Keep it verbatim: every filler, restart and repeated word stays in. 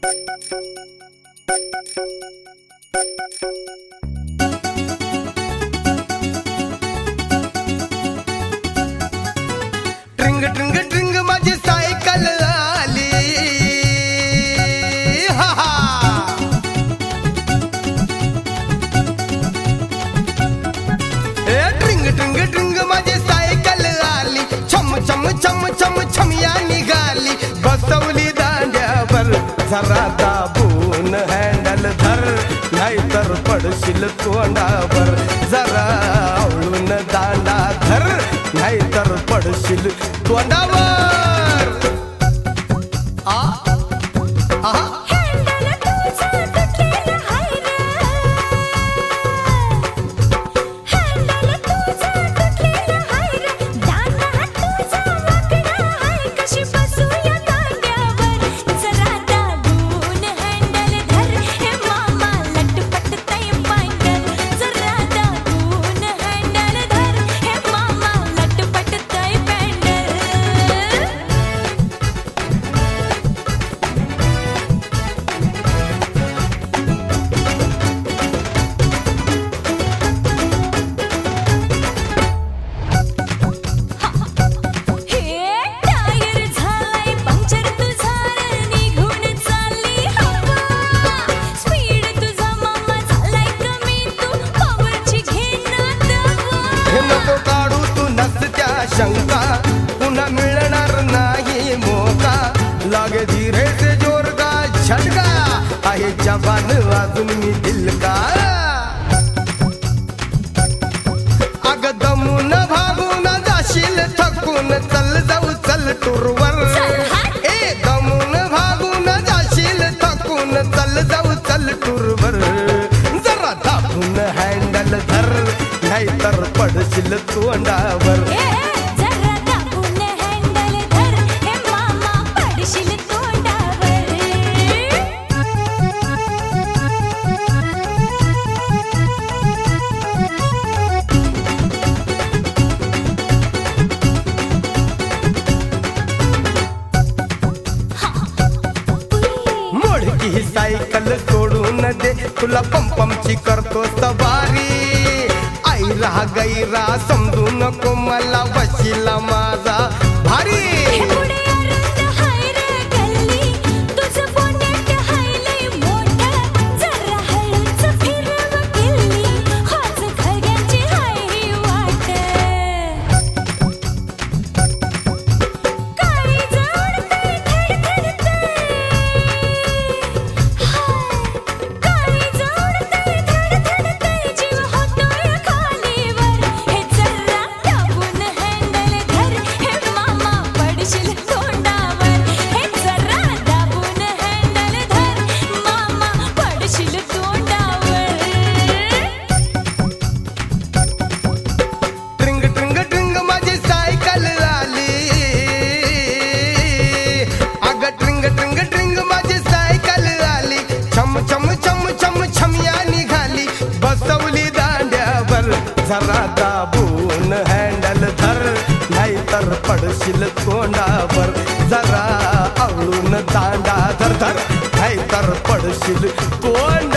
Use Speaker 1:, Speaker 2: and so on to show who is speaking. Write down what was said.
Speaker 1: ट्रिंग ट्रिंग ट्रिंग माझी सायकल आली, हा हा ए ट्रिंग ट्रिंग ट्रिंग माझी सायकल आली, छम छम छम छम छमिया निघाली, बसवली दांड्यावर जरा दाबून हँडल धर, नाहीतर पडशील तोंडावर, जरा आवळून दांडा धर, नाहीतर पडशील तोंडावर. आ आ शंका, पुन्हा मिळणार नाही मोका, लागे धीरे से जोर का झटका, आहे जबान अजून मी दिल का. अग दमून भागून जाशील थकून, चल जाऊ चल टूरवर, ए दमून भागून जाशील थकून, चल जाऊ चल टूरवर, जरा दाबून हँडल धर, नाहीतर पडशील तोंडावर. ही सायकल सोडून दे, तुला पंपमची करतो सवारी, आई राहा गैरा समजू नको मला, वशिला माझा भारी. जरा दाबून हँडल धर, नाहीतर पडशील तोंडावर, जरा आवळून दांडा धर धर, नाहीतर पडशील तोंड.